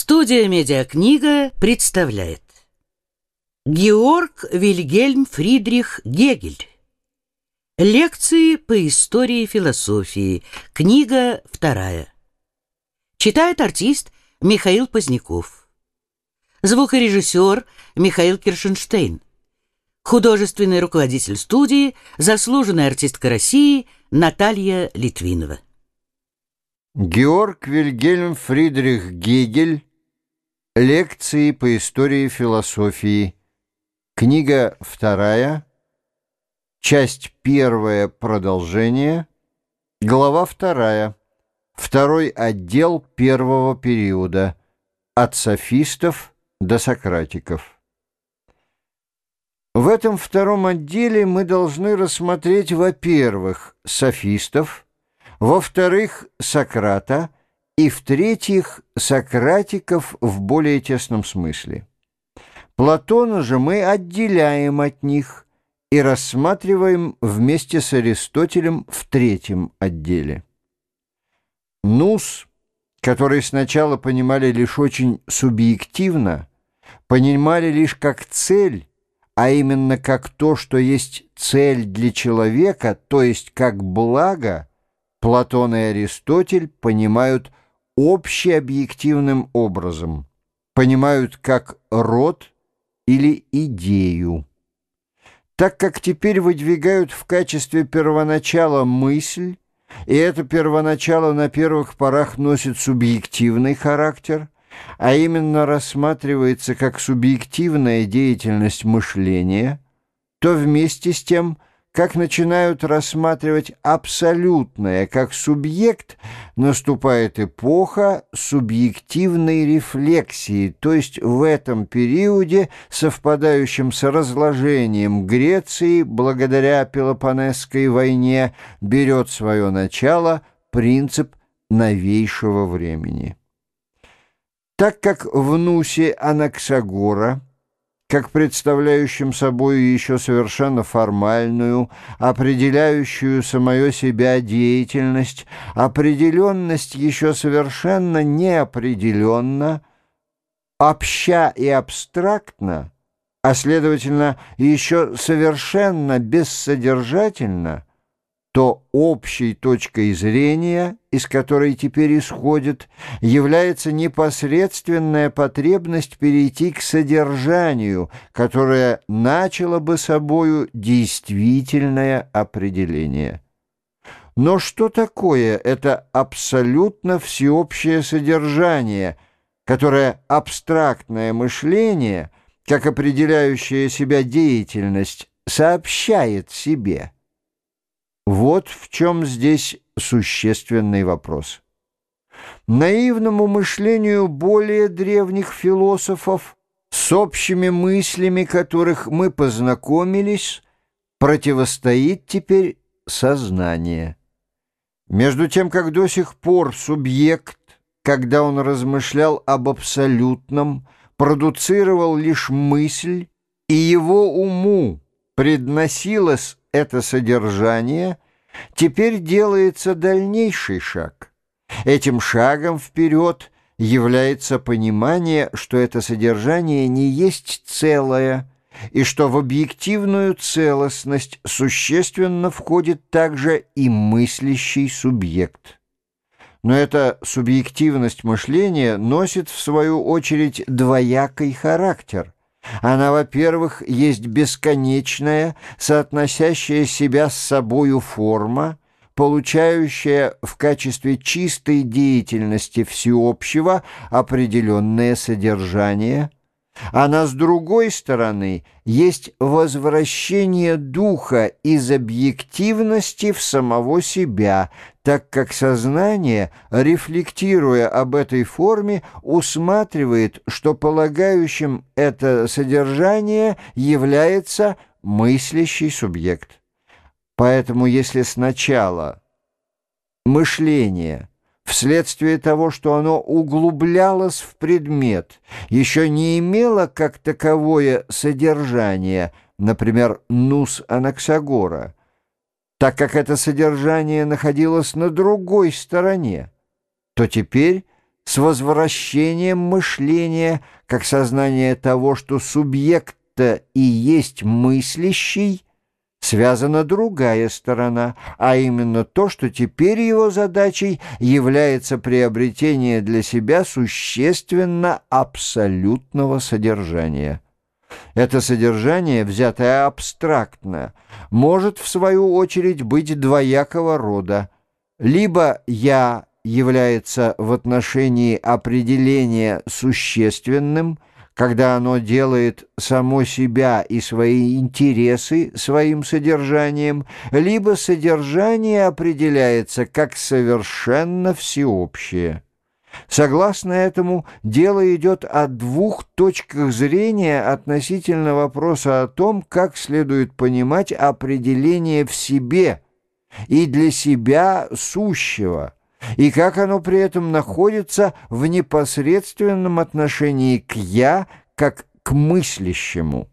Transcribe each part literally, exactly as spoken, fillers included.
Студия «Медиакнига» представляет Георг Вильгельм Фридрих Гегель. Лекции по истории философии. Книга вторая. Читает артист Михаил Поздняков. Звукорежиссер Михаил Киршенштейн. Художественный руководитель студии, заслуженная артистка России Наталья Литвинова. Георг Вильгельм Фридрих Гегель. Лекции по истории философии. Книга вторая. Часть первая. Продолжение. Глава вторая. Второй отдел первого периода. От софистов до сократиков. В этом втором отделе мы должны рассмотреть, во-первых, софистов, во-вторых, Сократа, и, в-третьих, сократиков в более тесном смысле. Платона же мы отделяем от них и рассматриваем вместе с Аристотелем в третьем отделе. Нус, который сначала понимали лишь очень субъективно, понимали лишь как цель, а именно как то, что есть цель для человека, то есть как благо, Платон и Аристотель понимают общеобъективным образом, понимают как род или идею. Так как теперь выдвигают в качестве первоначала мысль, и это первоначало на первых порах носит субъективный характер, а именно рассматривается как субъективная деятельность мышления, то вместе с тем, как начинают рассматривать абсолютное как субъект, наступает эпоха субъективной рефлексии, то есть в этом периоде, совпадающем с разложением Греции, благодаря Пелопоннесской войне, берет свое начало принцип новейшего времени. Так как в Нусе Анаксагора, как представляющим собой еще совершенно формальную, определяющую самое себя деятельность, определенность еще совершенно неопределенна, обща и абстрактна, а, следовательно, еще совершенно бессодержательна, то общей точкой зрения, из которой теперь исходит, является непосредственная потребность перейти к содержанию, которое начало бы собою действительное определение. Но что такое это абсолютно всеобщее содержание, которое абстрактное мышление, как определяющая себя деятельность, сообщает себе? Вот в чем здесь существенный вопрос. Наивному мышлению более древних философов, с общими мыслями которых мы познакомились, противостоит теперь сознание. Между тем, как до сих пор субъект, когда он размышлял об абсолютном, продуцировал лишь мысль, и его уму предносилось это содержание, теперь делается дальнейший шаг. Этим шагом вперед является понимание, что это содержание не есть целое, и что в объективную целостность существенно входит также и мыслящий субъект. Но эта субъективность мышления носит, в свою очередь, двоякий характер. Она, во-первых, есть бесконечная, соотносящая себя с собою форма, получающая в качестве чистой деятельности всеобщего определенное содержание. Она, с другой стороны, есть возвращение духа из объективности в самого себя, так как сознание, рефлектируя об этой форме, усматривает, что полагающим это содержание является мыслящий субъект. Поэтому если сначала мышление, вследствие того, что оно углублялось в предмет, еще не имело как таковое содержание, например, Нус Анаксагора, так как это содержание находилось на другой стороне, то теперь с возвращением мышления, как сознание того, что субъект-то и есть мыслящий, связана другая сторона, а именно то, что теперь его задачей является приобретение для себя существенно абсолютного содержания. Это содержание, взятое абстрактно, может, в свою очередь, быть двоякого рода. Либо «я» является в отношении определения существенным, когда оно делает само себя и свои интересы своим содержанием, либо содержание определяется как совершенно всеобщее. Согласно этому, дело идет о двух точках зрения относительно вопроса о том, как следует понимать определение в себе и для себя сущего, и как оно при этом находится в непосредственном отношении к «я», как к мыслящему.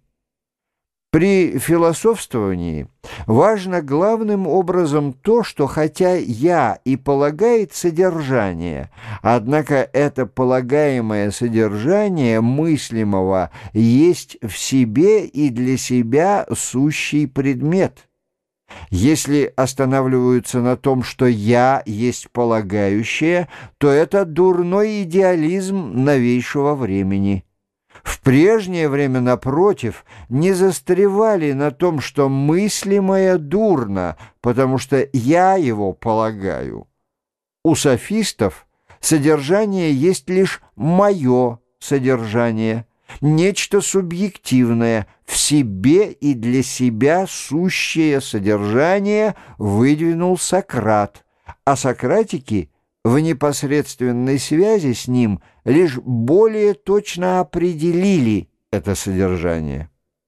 При философствовании важно главным образом то, что хотя «я» и полагает содержание, однако это полагаемое содержание мыслимого есть в себе и для себя сущий предмет. Если останавливаются на том, что «я» есть полагающее, то это дурной идеализм новейшего времени. В прежнее время, напротив, не застревали на том, что мыслимое дурно, потому что «я» его полагаю. У софистов содержание есть лишь «моё» содержание, нечто субъективное, в себе и для себя сущее содержание выдвинул Сократ, а сократики в непосредственной связи с ним лишь более точно определили это содержание.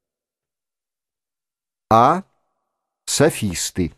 А. Софисты.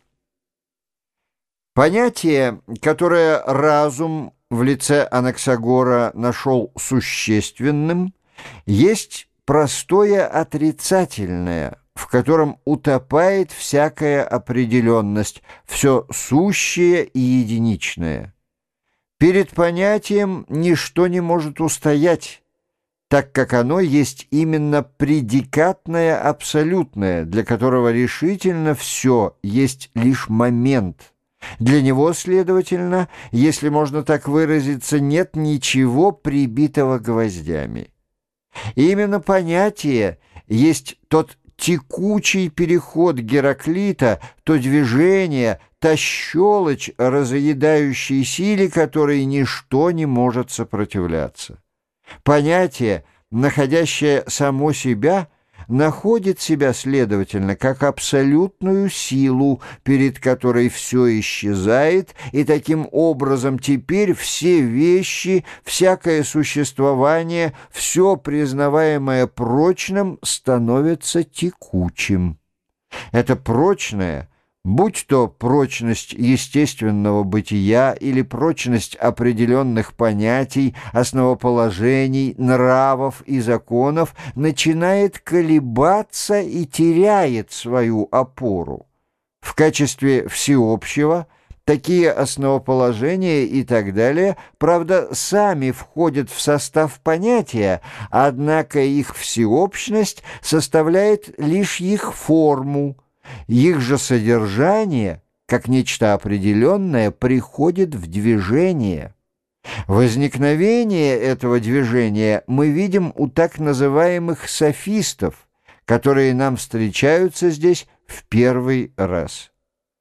Понятие, которое разум в лице Анаксагора нашел существенным, есть простое отрицательное, в котором утопает всякая определенность, все сущее и единичное. Перед понятием ничто не может устоять, так как оно есть именно предикатное абсолютное, для которого решительно все есть лишь момент. Для него, следовательно, если можно так выразиться, нет ничего прибитого гвоздями. И именно понятие есть тот текучий переход Гераклита, то движение, та щелочь разъедающей силе, которой ничто не может сопротивляться. Понятие, находящее само себя, находит себя, следовательно, как абсолютную силу, перед которой все исчезает, и таким образом теперь все вещи, всякое существование, все признаваемое прочным становится текучим. Это прочное, будь то прочность естественного бытия или прочность определенных понятий, основоположений, нравов и законов, начинает колебаться и теряет свою опору. В качестве всеобщего такие основоположения и так далее, правда, сами входят в состав понятия, однако их всеобщность составляет лишь их форму. Их же содержание, как нечто определенное, приходит в движение. Возникновение этого движения мы видим у так называемых софистов, которые нам встречаются здесь в первый раз.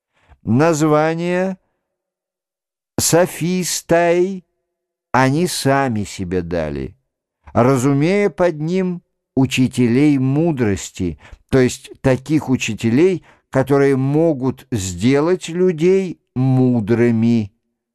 Название «софистай» они сами себе дали, разумея под ним учителей мудрости, то есть таких учителей, которые могут сделать людей мудрыми.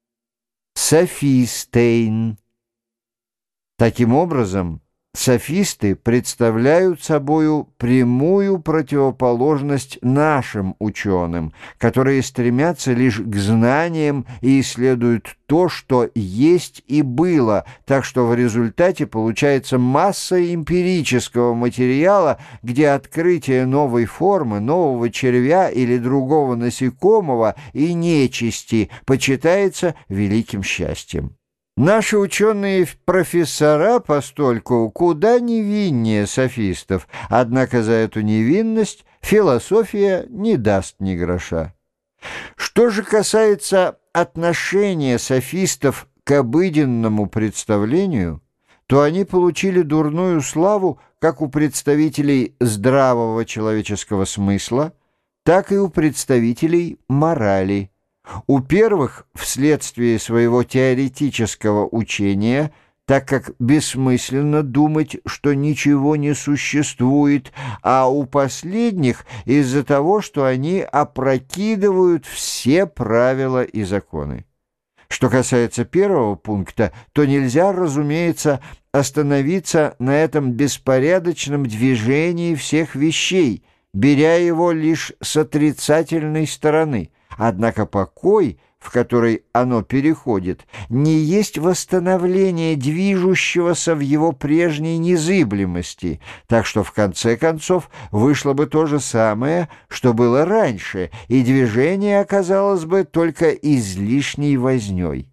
Софистейн. Таким образом, софисты представляют собою прямую противоположность нашим ученым, которые стремятся лишь к знаниям и исследуют то, что есть и было, так что в результате получается масса эмпирического материала, где открытие новой формы, нового червя или другого насекомого и нечисти почитается великим счастьем. Наши ученые-профессора постольку куда невиннее софистов, однако за эту невинность философия не даст ни гроша. Что же касается отношения софистов к обыденному представлению, то они получили дурную славу как у представителей здравого человеческого смысла, так и у представителей морали. У первых вследствие своего теоретического учения, так как бессмысленно думать, что ничего не существует, а у последних из-за того, что они опрокидывают все правила и законы. Что касается первого пункта, то нельзя, разумеется, остановиться на этом беспорядочном движении всех вещей, беря его лишь с отрицательной стороны. Однако покой, в который оно переходит, не есть восстановление движущегося в его прежней незыблемости, так что в конце концов вышло бы то же самое, что было раньше, и движение оказалось бы только излишней вознёй.